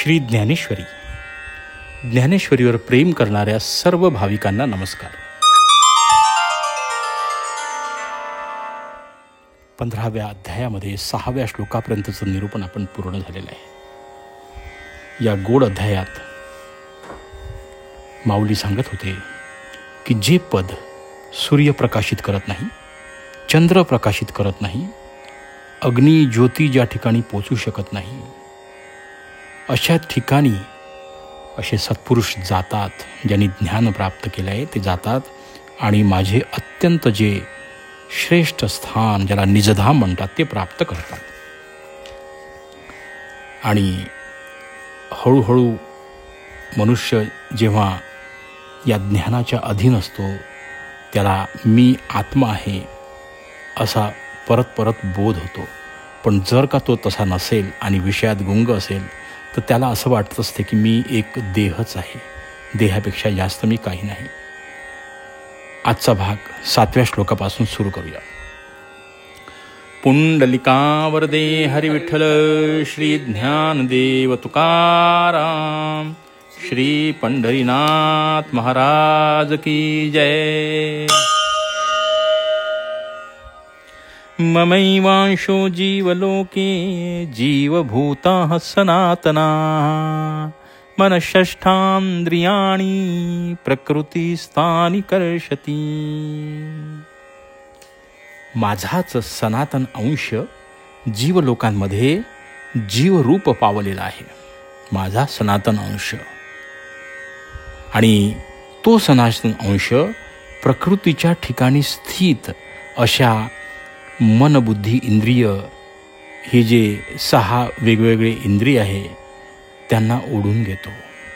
श्री ज्ञानेश्वरी. ज्ञानेश्वरीवर प्रेम करणाऱ्या सर्व भाविकांना नमस्कार. 15व्या अध्यायामध्ये 6व्या श्लोकापर्यंतचं निरूपण आपण पूर्ण झालेलं आहे. या गोड अध्यायात माऊली सांगत होते की जे पद सूर्य प्रकाशित करत नाही, चंद्र प्रकाशित करत नाही, अग्नी ज्योती ज्या ठिकाणी पोचू शकत नाही, अशा ठिकाणी असे सत्पुरुष जातात. ज्यांनी ज्ञान प्राप्त केलं आहे ते जातात आणि माझे अत्यंत जे श्रेष्ठ स्थान, ज्याला निजधाम म्हणतात, ते प्राप्त करतात. आणि हळूहळू मनुष्य जेव्हा या ज्ञानाच्या अधीन असतो, त्याला मी आत्मा आहे असा परत परत बोध होतो. पण जर का तो तसा नसेल आणि विषयात गुंग असेल तर त्याला असं वाटत असते की मी एक देहच आहे, देहापेक्षा जास्त मी काही नाही. आजचा भाग 7व्या श्लोकापासून सुरू करूया. पुंडलिकावरदे हरी विठ्ठल श्री ज्ञानदेव तुकाराम. श्री पंढरीनाथ महाराज की जय. ममैवांशो जीवलोके जीवभूतः सनातना मनःषष्ठान्द्रियाणि प्रकृतिस्थानि कर्षति. माझाच सनातन अंश जीवलोकांमध्ये जीवरूप पावलेला आहे. माझा सनातन अंश आणि तो सनातन अंश प्रकृतीच्या ठिकाणी स्थित अशा मन, बुद्धी, इंद्रिय, हे जे 6 वेगवेगळे इंद्रिय आहे त्यांना ओढून घेतो.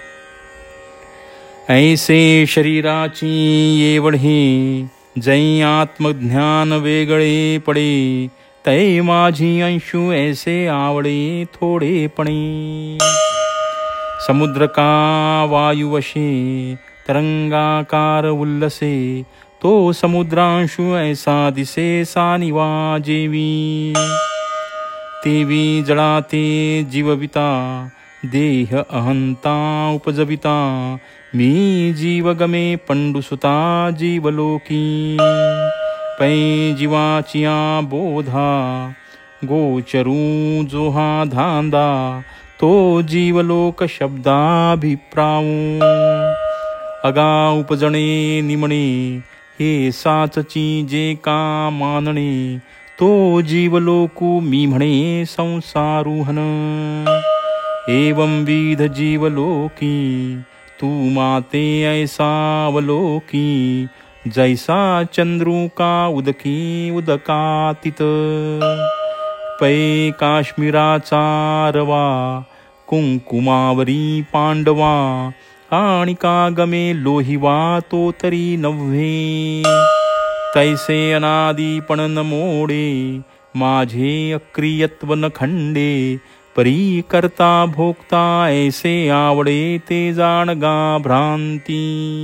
ऐसे शरीराची येवढे जै आत्मज्ञान वेगळे पडे, तै माझी अंशु ऐसे आवडे थोडेपणे. समुद्र का वायुवशे तरंगाकार उल्लसे, तो समुद्रांशु ऐसा दिसे सानिवा जेवी. तेवी जळाते जीवविता देह अहंता उपजविता, मी जीवगमे पंडुसुता जीवलोकी. पै जीवाचिया बोधा गोचरू जोहा धांदा, तो जीवलोक शब्दाभिप्रावू. अगा उपजणे निमणे हे साचची जे का मानणे, तो जीवलोकू मी म्हणे संसारुहन. एवं विध जीवलोकी तू माते ऐसा अवलोकी, जैसा चंद्रुका उदकी उदकातीत. पै काश्मीराचा रवा कुंकुमावरी पांडवा, आणि का गमे लोहिवा तो तरी नव्हे. तैसे अनादीपण न मोडे माझे अक्रियत्व न खंडे, परी करता भोगता ऐसे आवडे ते जाणगा भ्रांती.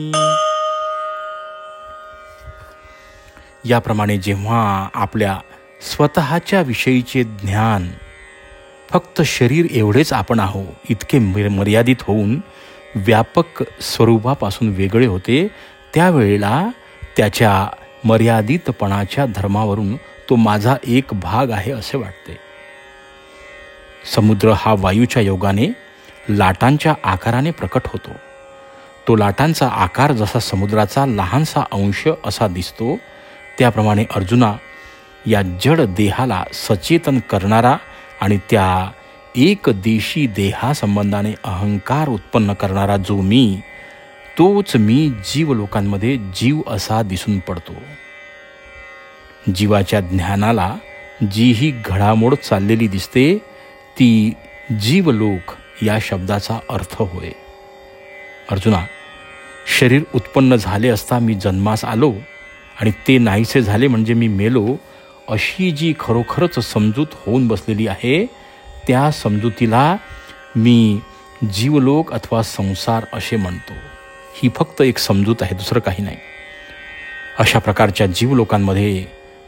याप्रमाणे जेव्हा आपल्या स्वतःच्या विषयीचे ज्ञान फक्त शरीर एवढेच आपण आहो इतके मर्यादित होऊन व्यापक स्वरूपापासून वेगळे होते, त्यावेळेला त्याच्या मर्यादितपणाच्या धर्मावरून तो माझा एक भाग आहे असे वाटते. समुद्र हा वायूच्या योगाने लाटांच्या आकाराने प्रकट होतो. तो लाटांचा आकार जसा समुद्राचा लहानसा अंश असा दिसतो, त्याप्रमाणे अर्जुना, या जड देहाला सचेतन करणारा आणि त्या एक देशी देहासंबंधाने अहंकार उत्पन्न करणारा जो मी, तोच मी जीवलोकांमध्ये जीव असा दिसून पडतो. जीवाच्या ज्ञानाला जी ही घडामोड चाललेली दिसते ती जीवलोक या शब्दाचा अर्थ होय. अर्जुना, शरीर उत्पन्न झाले असता मी जन्मास आलो आणि ते नाहीसे झाले म्हणजे मी मेलो, अशी जी खरोखरच समजूत होऊन बसलेली आहे, त्या समजुतीला मी जीवलोक अथवा संसार असे म्हणतो. ही फक्त एक समजूत आहे, दुसरं काही नाही. अशा प्रकारच्या जीवलोकांमध्ये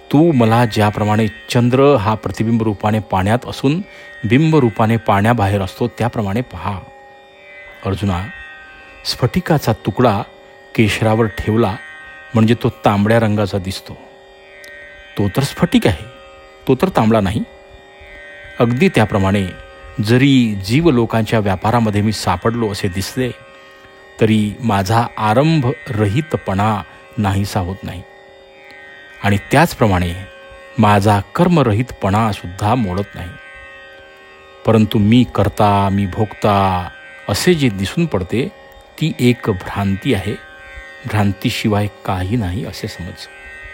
तू मला ज्याप्रमाणे चंद्र हा प्रतिबिंब रूपाने पाण्यात असून बिंब रूपाने पाण्याबाहेर असतो त्याप्रमाणे पहा. अर्जुना, स्फटिकाचा तुकडा केशरावर ठेवला म्हणजे तो तांबड्या रंगाचा दिसतो. तो तर स्फटिक आहे, तो तर तांबडा नाही. अगदी त्याप्रमाणे जरी जीव लोकांच्या व्यापारामध्ये मी सापडलो असे दिसले तरी माझा आरंभ रहितपणा नाहीसा होत नाही. आणि त्याचप्रमाणे माझा कर्मरहितपणा सुद्धा मोडत नाही. परंतु मी करता, मी भोगता असे जे दिसून पडते ती एक भ्रांती आहे. भ्रांतीशिवाय काही नाही असे समज.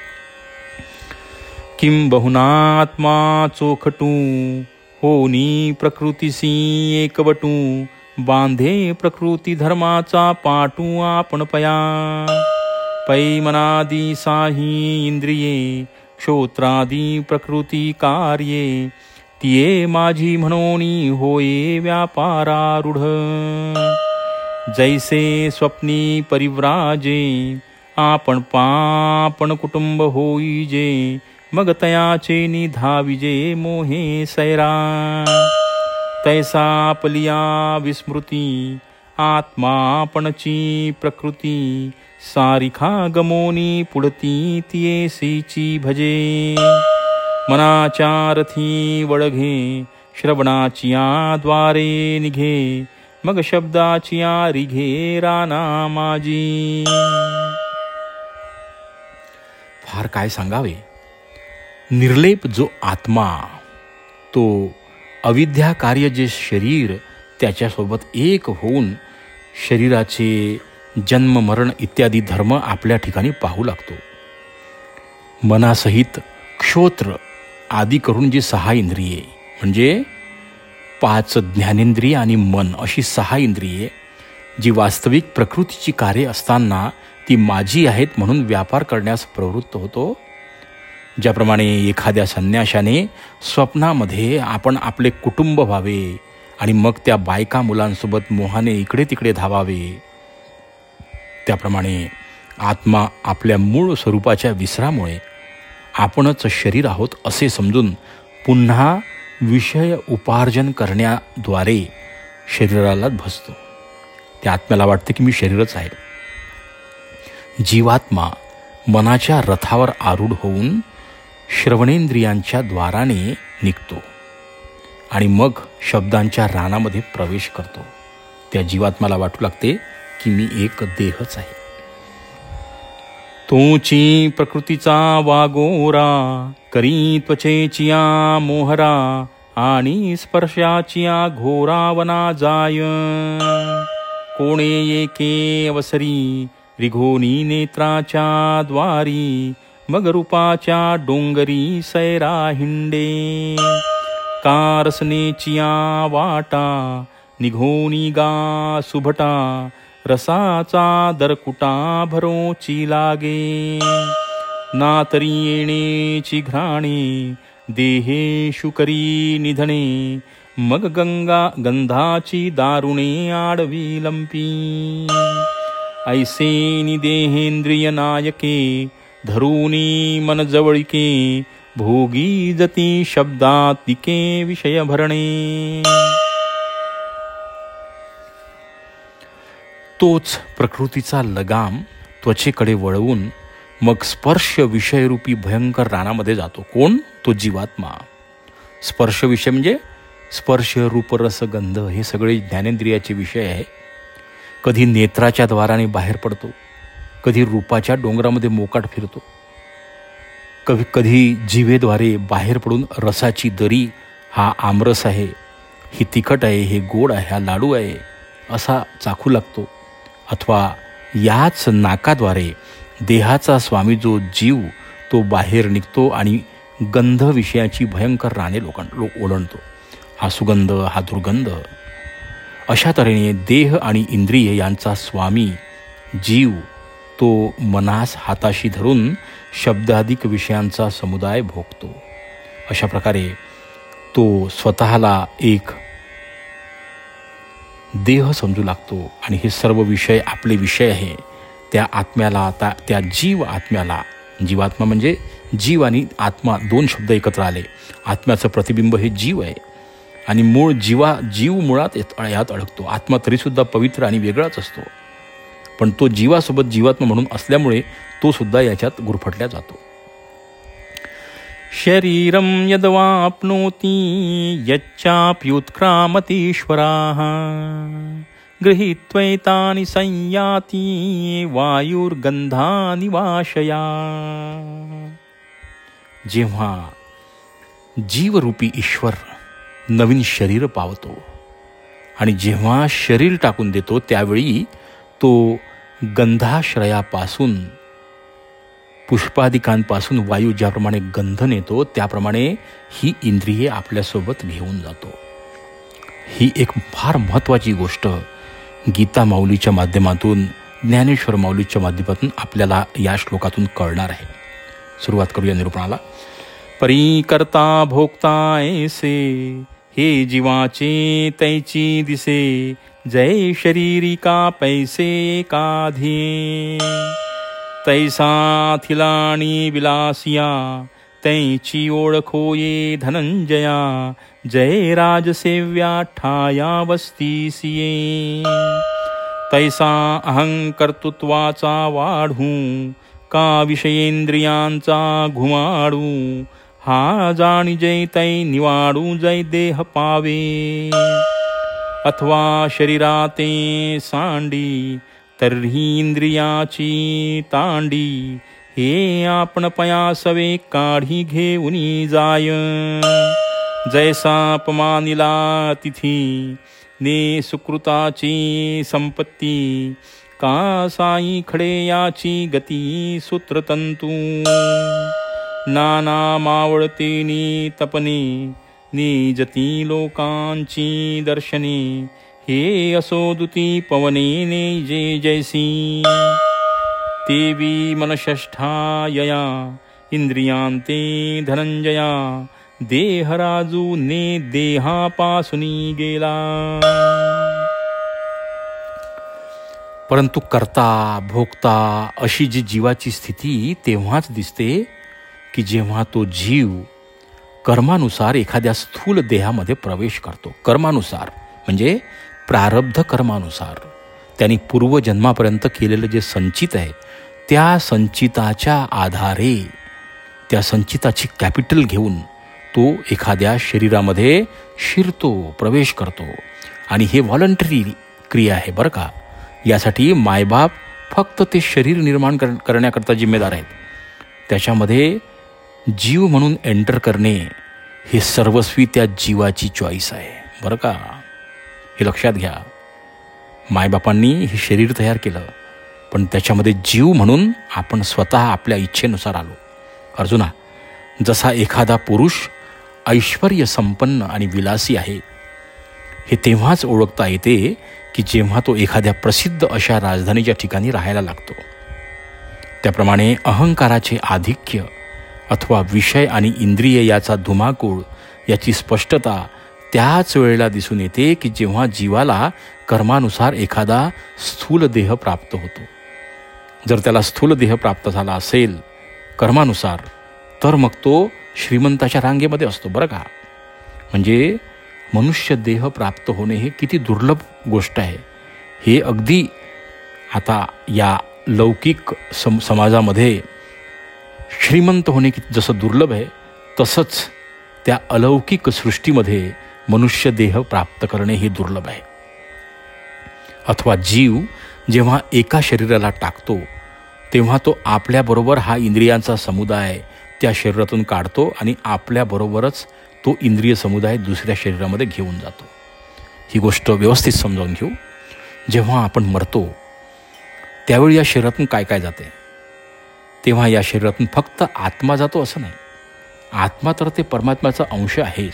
किं बहुनात्मा चोखटू होनी प्रकृतीसी एकवटू बांधे प्रकृती धर्माचा पाटू आपण पया पै मनादी साही इंद्रिये क्षोत्रादी प्रकृती कार्ये तिये माझी म्हणोनी होये व्यापारारूढ जैसे स्वप्नी परिव्राजे आपण पापण कुटुंब होईजे मग तयाचे निधाविजे मोहे सैरा तैसा पलिया विस्मृती आत्मापणची प्रकृती सारिखा गमोनी पुढती तियेसीची भजे मनाच्या रथी वळघे श्रवणाचिया द्वारे निघे मग शब्दाचिया रिघे राना माझी. फार काय सांगावे. निर्लेप जो आत्मा, तो अविद्या कार्य जे शरीर त्याच्यासोबत एक होऊन शरीराचे जन्म मरण इत्यादी धर्म आपल्या ठिकाणी पाहू लागतो. मनासहित क्षोत्र आदी करून जी 6 इंद्रिये म्हणजे 5 ज्ञानेंद्रिय आणि मन अशी 6 इंद्रिये जी वास्तविक प्रकृतीची कार्य असताना ती माझी आहेत म्हणून व्यापार करण्यास प्रवृत्त होतो. ज्याप्रमाणे एखाद्या संन्याशाने स्वप्नामध्ये आपण आपले कुटुंब व्हावे आणि मग त्या बायका मुलांसोबत मोहाने इकडे तिकडे धावावे, त्याप्रमाणे आत्मा आपल्या मूळ स्वरूपाच्या विसरामुळे आपणच शरीर आहोत असे समजून पुन्हा विषय उपार्जन करण्याद्वारे शरीराला भसतो. त्या आत्म्याला वाटते की मी शरीरच आहे. जीवात्मा मनाच्या रथावर आरूढ होऊन श्रवणेंद्रियांच्या द्वाराने निघतो आणि मग शब्दांच्या रानामध्ये प्रवेश करतो. त्या जीवात्म्याला वाटू लागते की मी एक देहच आहे. तोची प्रकृतीचा वागोरा करी त्वचेचिया मोहरा आणि स्पर्शाचिया घोरावना जाय कोणे येके अवसरी रिघोनी नेत्राच्या द्वारी मग रूपाच्या डोंगरी सैरा हिंडे कारसनेचिया वाटा निघोनी गा सुभटा रसाचा दरकुटा भरोची लागे ना तरी येणेची घ्राणे देहेषु करी निधणे मग गंगा गंधाची दारुणे आडवी लंपी ऐसे निदेहेंद्रिय नायके धरूनी मन जवळिके भोगी जती शब्दातिके विषय भरणे. तोच प्रकृतीचा लगाम त्वचेकडे वळवून मग स्पर्श विषयरूपी भयंकर रानामध्ये जातो. कोण? तो जीवात्मा. स्पर्श विषय म्हणजे स्पर्श रूप रस गंध हे सगळे ज्ञानेंद्रियाचे विषय आहे. कधी नेत्राच्या द्वाराने बाहेर पडतो, कधी रूपाच्या डोंगरामध्ये मोकाट फिरतो, कधी जिभेद्वारे बाहेर पडून रसाची दरी हा आमरस आहे, ही तिखट आहे, हे गोड आहे, हा लाडू आहे असा चाखू लागतो. अथवा याच नाकाद्वारे देहाचा स्वामी जो जीव तो बाहेर निघतो आणि गंध विषयाची भयंकर राने ओढणतो. हा सुगंध, हा दुर्गंध. अशा तऱ्हेने देह आणि इंद्रिय यांचा स्वामी जीव तो मनास हाताशी धरून शब्दाधिक विषयांचा समुदाय भोगतो. अशा प्रकारे तो स्वतःला एक देह समजू लागतो आणि हे सर्व विषय आपले विषय आहे. त्या आत्म्याला, त्या जीव आत्म्याला, जीवात्मा म्हणजे जीव आणि आत्मा दोन शब्द एकत्र आले. आत्म्याचं प्रतिबिंब हे जीव आहे आणि मूळ जीव मुळात यात अडकतो. आत्मा तरीसुद्धा पवित्र आणि वेगळाच असतो, पण तो जीवासोबत जीवात्मा म्हणून असल्यामुळे तो सुद्धा याच्यात गुरफटल्या जातो. शरीरं यद्वाप्नोति यच्चाप्युत्क्रामतीश्वराः गृहीत्वैतानि संयाति वायुर्गंधानि वाशया. जेव्हा जीवरूपी ईश्वर नवीन शरीर पावतो आणि जेव्हा शरीर टाकून देतो त्यावेळी तो गंधाश्रयापासून, पुष्पादिकांपासून वायू ज्याप्रमाणे गंध नेतो त्याप्रमाणे ही इंद्रिये आपल्यासोबत घेऊन जातो. ही एक फार महत्त्वाची गोष्ट गीता माऊलीच्या माध्यमातून, ज्ञानेश्वर माऊलीच्या माध्यमातून आपल्याला या श्लोकातून कळणार आहे. सुरुवात करूया निरूपणाला. परी करता भोक्ता ऐसे हे जीवाचे तैची दिसे जय शरीरिका पैसे काधे तैसा थिलाणी विलासिया तैची ओळखो ये धनंजया जय राजसेव्या ठाया वस्तीसिये तैसा अहंकर्तृत्वाचा वाढू का विषयेंद्रियांचा घुमाडू हा जाणी जय तै निवाडू जय देह पावे अथवा शरीराते सांडी तर्ही इंद्रियाची तांडी हे आपण पयासवे काढी घेऊनी जाय जैसा पमानिला तिथी ने सुकृताची संपत्ती का साई खडे याची गती सूत्रतंतू नाना मावळतेनी तपने निजती लोकांची दर्शने हे असोदुती पवनेने जे जैसी देवी मनषष्ठायया इंद्रियांते धनंजया देहराजू ने देहापासूनी गेला. परंतु करता भोगता अशी जी जीवाची स्थिती तेव्हाच दिसते की जेव्हा तो जीव कर्मानुसार एखाद्या स्थूल देहामध्ये प्रवेश करतो. कर्मानुसार म्हणजे प्रारब्ध कर्मानुसार त्यांनी पूर्वजन्मापर्यंत केलेलं जे संचित आहे त्या संचिताच्या आधारे, त्या संचिताची कॅपिटल घेऊन तो एखाद्या शरीरामध्ये शिरतो, प्रवेश करतो. आणि हे व्हॉलंटरी क्रिया आहे बरं का. यासाठी मायबाप फक्त ते शरीर निर्माण करण्याकरता जिम्मेदार आहेत. त्याच्यामध्ये जीव म्हणून एंटर करणे हे सर्वस्वी त्या जीवाची चॉईस आहे बरं का. हे लक्षात घ्या. मायबापांनी हे शरीर तयार केलं, पण त्याच्यामध्ये जीव म्हणून आपण स्वतः आपल्या इच्छेनुसार आलो. अर्जुना, जसा एखादा पुरुष ऐश्वर्य संपन्न आणि विलासी आहे हे तेव्हाच ओळखता येते की जेव्हा तो एखाद्या प्रसिद्ध अशा राजधानीच्या ठिकाणी राहायला लागतो. त्याप्रमाणे अहंकाराचे आधिक्य अथवा विषय आणि इंद्रिय याचा धुमाकूळ याची स्पष्टता त्याच वेळेला दिसून येते की जेव्हा जीवाला कर्मानुसार एखादा स्थूल देह प्राप्त होतो. जर त्याला स्थूल देह प्राप्त झाला असेल कर्मानुसार तर मग तो श्रीमंताच्या रांगेमध्ये असतो बरं का. म्हणजे मनुष्य देह प्राप्त होणे हे किती दुर्लभ गोष्ट आहे. हे अगदी आता या लौकिक समाजामध्ये श्रीमंत होणे जसं दुर्लभ आहे तसंच त्या अलौकिक सृष्टीमध्ये मनुष्य देह प्राप्त करणे हे दुर्लभ आहे. अथवा जीव जेव्हा एका शरीराला टाकतो तेव्हा तो आपल्याबरोबर हा इंद्रियांचा समुदाय त्या शरीरातून काढतो आणि आपल्याबरोबरच तो इंद्रिय समुदाय दुसऱ्या शरीरामध्ये घेऊन जातो. ही गोष्ट व्यवस्थित समजावून घेऊ. जेव्हा आपण मरतो त्यावेळी या शरीरातून काय काय जाते, तेव्हा या शरीरातून फक्त आत्मा जातो असं नाही. आत्मा तर ते परमात्म्याचा अंश आहेच.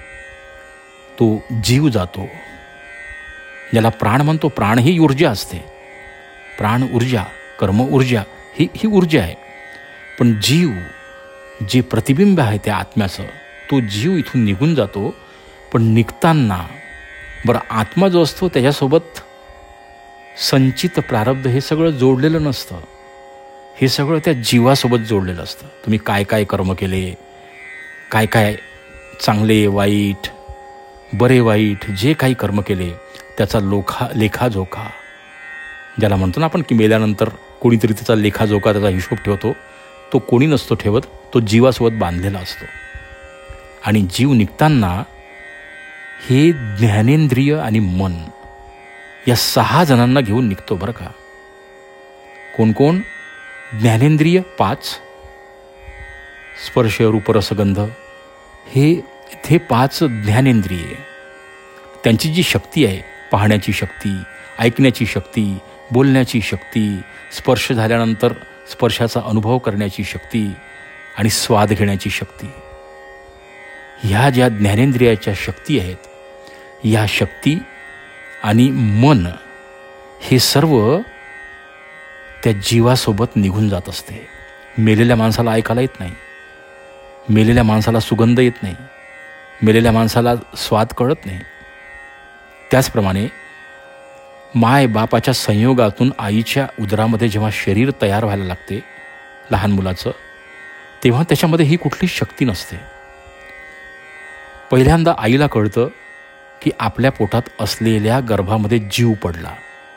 तो जीव जातो, ज्याला प्राण म्हणतो. प्राण ही ऊर्जा असते. प्राण ऊर्जा, कर्म ऊर्जा ही ऊर्जा आहे. पण जीव जे प्रतिबिंब आहे त्या आत्म्याचं, तो जीव इथून निघून जातो. पण निघताना बरं आत्मा जो असतो त्याच्यासोबत संचित प्रारब्ध हे सगळं जोडलेलं नसतं. हे सगळं त्या जीवासोबत जोडलेलं असतं. तुम्ही काय काय कर्म केले, काय काय चांगले वाईट, बरे वाईट जे काही कर्म केले त्याचा लेखाजोखा, ज्याला म्हणतो ना आपण की मेल्यानंतर कोणीतरी त्याचा लेखाजोखा, त्याचा हिशोब ठेवतो, तो कोणी नसतो ठेवत, तो जीवासोबत बांधलेला असतो. आणि जीव निघताना हे ज्ञानेंद्रिय आणि मन या 6 जणांना घेऊन निघतो बरं का. कोण कोण? ज्ञानेंद्रिय 5, स्पर्श रूप रसगंध, हे 5 ज्ञानेंद्रिये. त्यांची जी शक्ती आहे, पाहण्याची शक्ती, ऐकण्याची शक्ती, बोलण्याची शक्ती, स्पर्श झाल्यानंतर स्पर्शाचा अनुभव करण्याची शक्ती आणि स्वाद घेण्याची शक्ती, ह्या ज्या ज्ञानेंद्रियाच्या शक्ती आहेत, या शक्ती आणि मन हे सर्व त्या जीवासोबत निघून जात असते. मेलेल्या माणसाला ऐकायला येत नाही, मेलेल्या माणसाला सुगंध येत नाही, मेलेल्या माणसाला स्वाद कळत नाही. त्याचप्रमाणे माय बापाच्या संयोगातून आईच्या उदरामध्ये जेव्हा शरीर तयार व्हायला लागते लहान मुलाचं, तेव्हा त्याच्यामध्ये ही कुठलीच शक्ती नसते. पहिल्यांदा आईला कळतं की आपल्या पोटात असलेल्या गर्भामध्ये जीव पडला.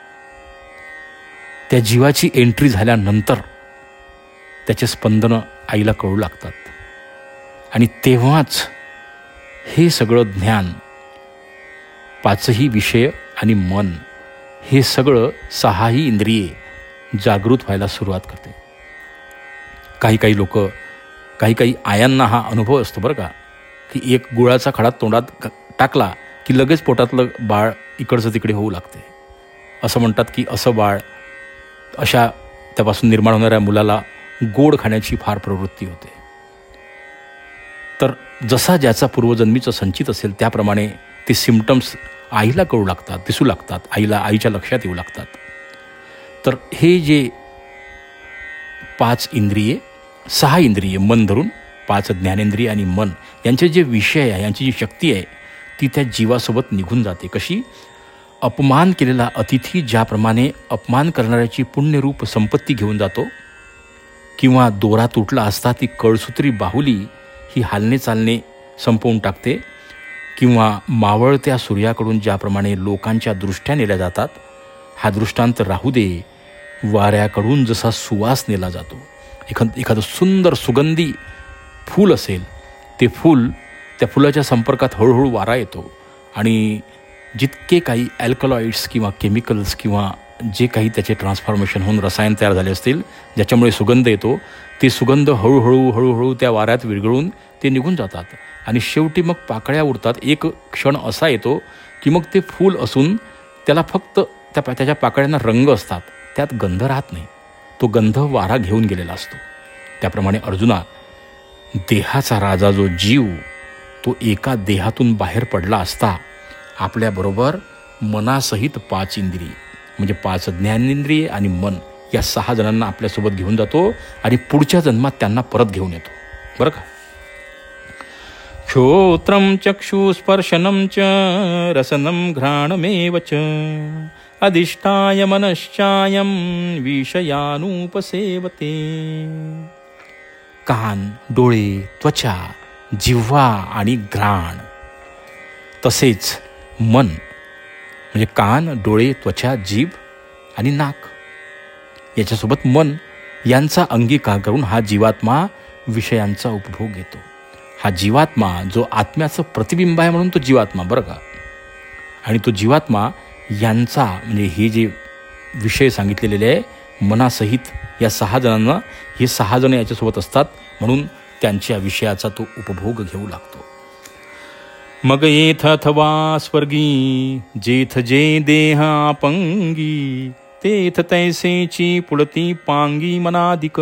त्या जीवाची एंट्री झाल्यानंतर त्याचे स्पंदनं आईला कळू लागतात. आणि तेव्हाच हे सगळं ज्ञान, 5ही विषय आणि मन, हे सगळं 6ही इंद्रिये जागृत व्हायला सुरुवात करते. काही लोक, काही आयांना हा अनुभव असतो बरं का, की एक गुळाचा खडा तोंडात टाकला की लगेच पोटातलं बाळ इकडचं तिकडे होऊ लागते. असं म्हणतात की असं बाळ, अशा त्यापासून निर्माण होणाऱ्या मुलाला गोड खाण्याची फार प्रवृत्ती होते. तर जसा ज्याचा पूर्वजन्मीचं संचित असेल त्याप्रमाणे ते सिम्पटम्स आईला कळू लागतात, दिसू लागतात, आईच्या लक्षात येऊ लागतात. तर हे जे 5 इंद्रिये, 6 इंद्रिये मन धरून 5 ज्ञानेंद्रिय आणि मन, यांचे जे विषय आहे, यांची जी शक्ती आहे, ती त्या जीवासोबत निघून जाते. कशी? अपमान केलेला अतिथी ज्याप्रमाणे अपमान करणाऱ्याची पुण्यरूप संपत्ती घेऊन जातो, किंवा दोरा तुटला असता ती कळसूत्री बाहुली ही हालणे चालणे संपवून टाकते, किंवा मावळत्या सूर्याकडून ज्याप्रमाणे लोकांच्या दृष्ट्या नेल्या जातात, हा दृष्टांत राहू दे, वाऱ्याकडून जसा सुवास नेला जातो. एखादं सुंदर सुगंधी फूल असेल, ते फूल, त्या फुलाच्या संपर्कात हळूहळू वारा येतो आणि जितके काही ॲल्कलॉइड्स किंवा केमिकल्स किंवा जे काही त्याचे ट्रान्सफॉर्मेशन होऊन रसायन तयार झाले असतील ज्याच्यामुळे सुगंध येतो, ते सुगंध हळूहळू त्या वाऱ्यात विरघळून ते निघून जातात. आणि शेवटी मग पाकळ्या उरतात. एक क्षण असा येतो की मग ते फूल असून त्याला फक्त त्याच्या पाकळ्यांना रंग असतात, त्यात गंध राहत नाही. तो गंध वारा घेऊन गेलेला असतो. त्याप्रमाणे अर्जुना, देहाचा राजा जो जीव, तो एका देहातून बाहेर पडला असता आपल्याबरोबर मनासहित 5 इंद्रिय म्हणजे 5 ज्ञानेंद्रिय आणि मन या 6 जणांना आपल्यासोबत घेऊन जातो आणि पुढच्या जन्मात त्यांना परत घेऊन येतो. बरं का? श्रोत्रं चक्षुस्पर्शनं च रसनं घ्राणमेव च अधिष्ठाय मनश्चायं विषयानुपसेवते. कान, डोळे, त्वचा, जिव्हा आणि घ्राण, तसेच मन म्हणजे कान, डोळे, त्वचा, जीभ आणि नाक, याच्यासोबत मन यांचा अंगीकार करून हा जीवात्मा विषयांचा उपभोग घेतो. हा जीवात्मा जो आत्म्याचं प्रतिबिंब आहे म्हणून तो जीवात्मा, बरं का. आणि तो जीवात्मा यांचा म्हणजे हे जे विषय सांगितलेले आहे मनासहित या 6 जणांना, हे 6 जण याच्यासोबत असतात म्हणून त्यांच्या विषयाचा तो उपभोग घेऊ लागतो. मग येथ अथवा स्वर्गी जेथ जे देह अपंगी तेथ तैसेची पुढती पांगी मनाधिक.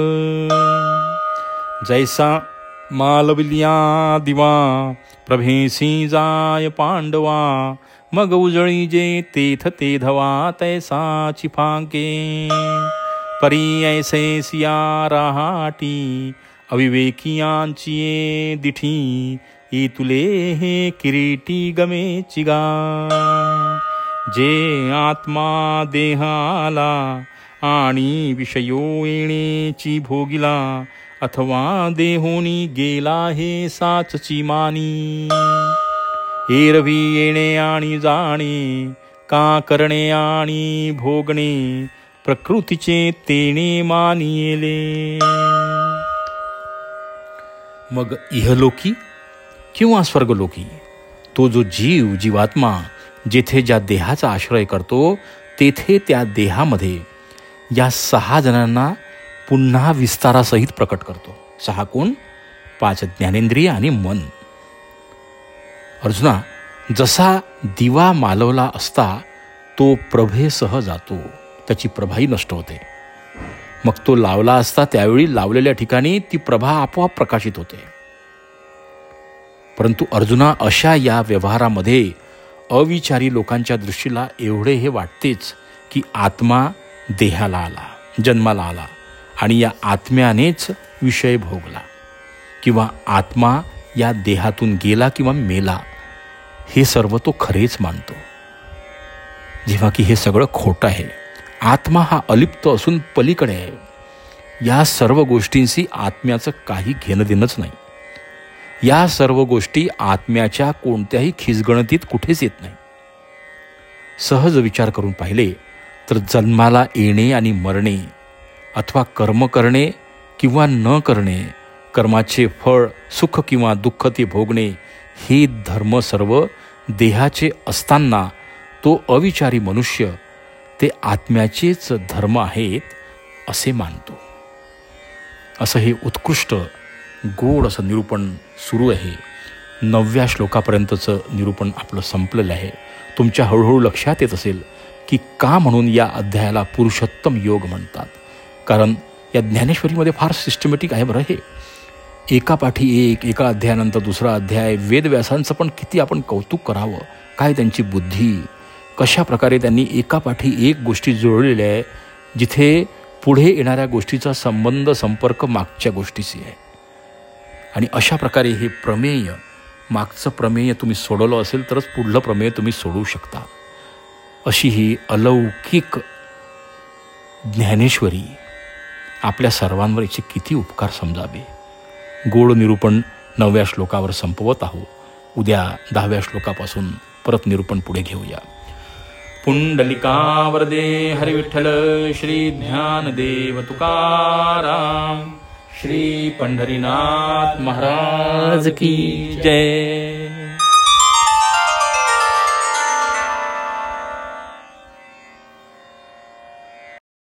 जैसा मालविल्या दिवा प्रभेसी जाय पांडवा मग उजळी जे तेथ ते धवा तैसाची फांके. परी ऐसे सिया राहाटी अविवेकियांची दिठी ई तुले हे किरीटी गमे चिगा. जे आत्मा देहाला आणि विषयो येणेची भोगिला, अथवा देहोनी गेला हे साचची मानी. एरवी येणे आणि जाणे, का करणे आणि भोगणे, प्रकृतीचे तेणे मानिले. मग इहलोकी किंवा स्वर्गलोकी तो जो जीवात्मा जेथे ज्या देहाचा आश्रय करतो, तेथे त्या देहामध्ये या 6 जणांना पुन्हा विस्तारासहित प्रकट करतो. 6 कोण? 5 ज्ञानेंद्रिय आणि मन. अर्जुना, जसा दिवा मालवला असता तो प्रभेसह जातो, त्याची प्रभाही नष्ट होते. मग तो लावला असता त्यावेळी लावलेल्या ठिकाणी ती प्रभा आपोआप प्रकाशित होते. परंतु अर्जुना, अशा या व्यवहारामध्ये अविचारी लोकांच्या दृष्टीला एवढे हे वाटतेच की आत्मा देहाला आला, जन्माला आला आणि या आत्म्यानेच विषय भोगला, किंवा आत्मा या देहातून गेला किंवा मेला, हे सर्व तो खरेच मानतो, जेव्हा की हे सगळं खोटं आहे. आत्मा हा अलिप्त असून पलीकडे आहे. या सर्व गोष्टींशी आत्म्याचं काही घेणं देणंच नाही. या सर्व गोष्टी आत्म्याच्या कोणत्याही खिसगणतीत कुठेच येत नाही. सहज विचार करून पाहिले तर जन्माला येणे आणि मरणे, अथवा कर्म करणे किंवा न करणे, कर्माचे फळ सुख किंवा दुःख ते भोगणे, हे धर्म सर्व देहाचे असताना तो अविचारी मनुष्य ते आत्म्याचेच धर्म आहेत असे मानतो. असं हे उत्कृष्ट गोड असं निरूपण सुरू आहे. 9व्या श्लोकापर्यंतचं निरूपण आपलं संपलेलं आहे. तुमच्या हळूहळू लक्षात येत असेल की का म्हणून या अध्यायाला पुरुषोत्तम योग म्हणतात. कारण या ज्ञानेश्वरीमध्ये फार सिस्टमॅटिक आहे बरं हे. एकापाठी एक, एका अध्यायानंतर दुसरा अध्याय. वेदव्यासांचं पण किती आपण कौतुक करावं. काय त्यांची बुद्धी, कशा प्रकारे त्यांनी एकापाठी एक गोष्टी जुळलेल्या आहे, जिथे पुढे येणाऱ्या गोष्टीचा संबंध संपर्क मागच्या गोष्टीशी आहे. आणि अशा प्रकारे हे प्रमेय, मागचं प्रमेय तुम्ही सोडवलं असेल तरच पुढलं प्रमेय तुम्ही सोडवू शकता. अशी ही अलौकिक ज्ञानेश्वरी आपल्या सर्वांवर याचे किती उपकार समजावे. गोड निरूपण 9व्या श्लोकावर संपवत आहोत. उद्या 10व्या श्लोकापासून परत निरूपण पुढे घेऊया. पुंडलिका वरदे हरी विठ्ठल श्री ज्ञानदेव तुकाराम. श्री पंढरीनाथ महाराज की जय.